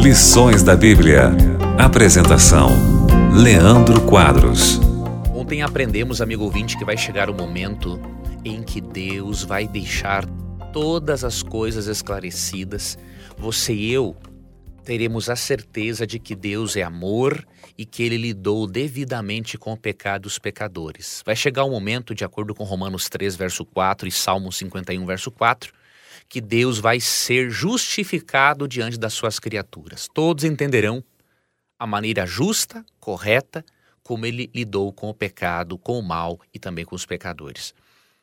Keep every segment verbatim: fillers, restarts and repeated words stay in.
Lições da Bíblia. Apresentação: Leandro Quadros. Ontem aprendemos, amigo ouvinte, que vai chegar o momento em que Deus vai deixar todas as coisas esclarecidas. Você e eu teremos a certeza de que Deus é amor e que Ele lidou devidamente com o pecado dos pecadores. Vai chegar um momento, de acordo com Romanos três, verso quatro e Salmo cinquenta e um, verso quatro, que Deus vai ser justificado diante das suas criaturas. Todos entenderão a maneira justa, correta, como Ele lidou com o pecado, com o mal e também com os pecadores.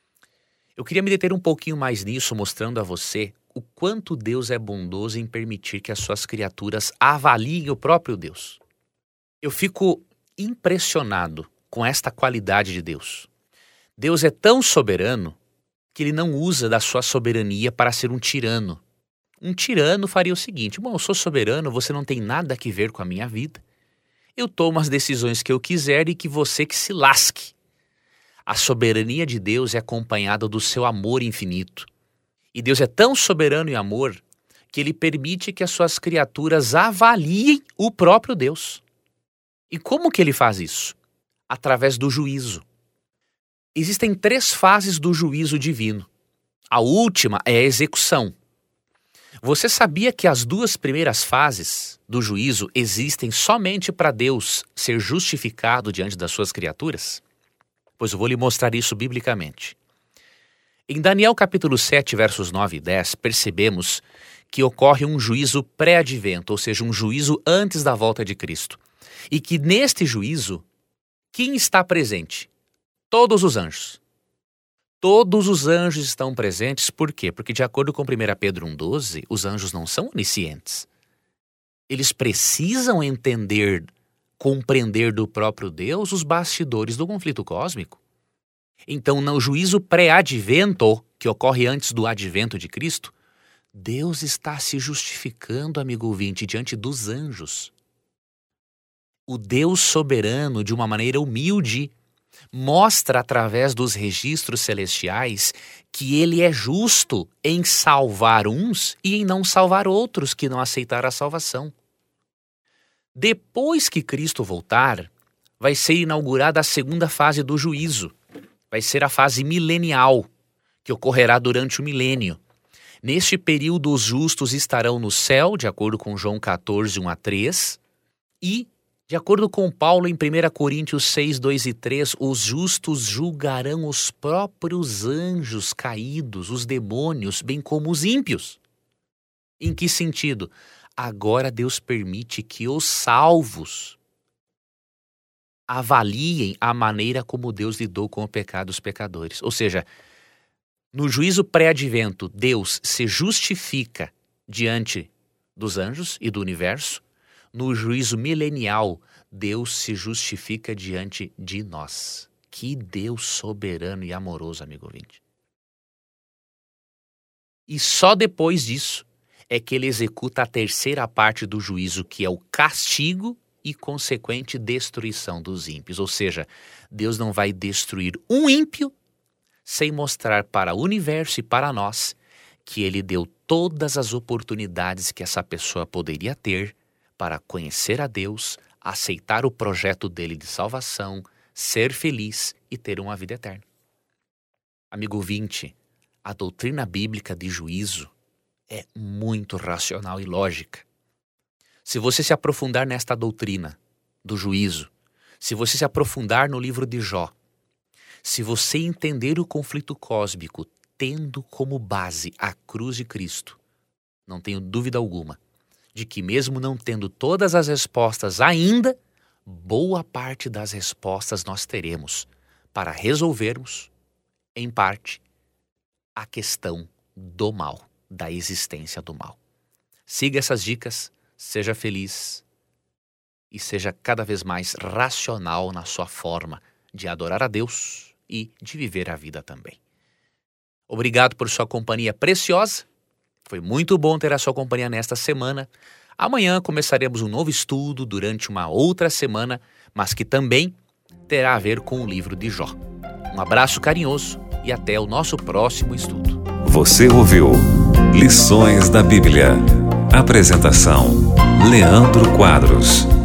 Eu queria me deter um pouquinho mais nisso, mostrando a você o quanto Deus é bondoso em permitir que as suas criaturas avaliem o próprio Deus. Eu fico impressionado com esta qualidade de Deus. Deus é tão soberano que Ele não usa da sua soberania para ser um tirano. Um tirano faria o seguinte: bom, eu sou soberano, você não tem nada a ver com a minha vida. Eu tomo as decisões que eu quiser e que você que se lasque. A soberania de Deus é acompanhada do seu amor infinito. E Deus é tão soberano em amor que Ele permite que as suas criaturas avaliem o próprio Deus. E como que Ele faz isso? Através do juízo. Existem três fases do juízo divino. A última é a execução. Você sabia que as duas primeiras fases do juízo existem somente para Deus ser justificado diante das suas criaturas? Pois eu vou lhe mostrar isso biblicamente. Em Daniel capítulo sete, versos nove e dez, percebemos que ocorre um juízo pré-advento, ou seja, um juízo antes da volta de Cristo. E que neste juízo, quem está presente? Todos os anjos. Todos os anjos estão presentes, por quê? Porque de acordo com primeira Pedro um, doze, os anjos não são oniscientes. Eles precisam entender, compreender do próprio Deus os bastidores do conflito cósmico. Então, no juízo pré-advento, que ocorre antes do advento de Cristo, Deus está se justificando, amigo ouvinte, diante dos anjos. O Deus soberano, de uma maneira humilde, mostra através dos registros celestiais que Ele é justo em salvar uns e em não salvar outros que não aceitaram a salvação. Depois que Cristo voltar, vai ser inaugurada a segunda fase do juízo. Vai ser a fase milenial, que ocorrerá durante o milênio. Neste período, os justos estarão no céu, de acordo com João quatorze, um a três, e de acordo com Paulo, em primeira Coríntios seis, dois e três, os justos julgarão os próprios anjos caídos, os demônios, bem como os ímpios. Em que sentido? Agora Deus permite que os salvos avaliem a maneira como Deus lidou com o pecado dos pecadores. Ou seja, no juízo pré-advento, Deus se justifica diante dos anjos e do universo. No juízo milenial, Deus se justifica diante de nós. Que Deus soberano e amoroso, amigo ouvinte. E só depois disso é que Ele executa a terceira parte do juízo, que é o castigo e consequente destruição dos ímpios. Ou seja, Deus não vai destruir um ímpio sem mostrar para o universo e para nós que Ele deu todas as oportunidades que essa pessoa poderia ter para conhecer a Deus, aceitar o projeto dele de salvação, ser feliz e ter uma vida eterna. Amigo ouvinte, a doutrina bíblica de juízo é muito racional e lógica. Se você se aprofundar nesta doutrina do juízo, se você se aprofundar no livro de Jó, se você entender o conflito cósmico tendo como base a cruz de Cristo, não tenho dúvida alguma de que mesmo não tendo todas as respostas ainda, boa parte das respostas nós teremos para resolvermos, em parte, a questão do mal, da existência do mal. Siga essas dicas, seja feliz e seja cada vez mais racional na sua forma de adorar a Deus e de viver a vida também. Obrigado por sua companhia preciosa. Foi muito bom ter a sua companhia nesta semana. Amanhã começaremos um novo estudo durante uma outra semana, mas que também terá a ver com o livro de Jó. Um abraço carinhoso e até o nosso próximo estudo. Você ouviu Lições da Bíblia. Apresentação: Leandro Quadros.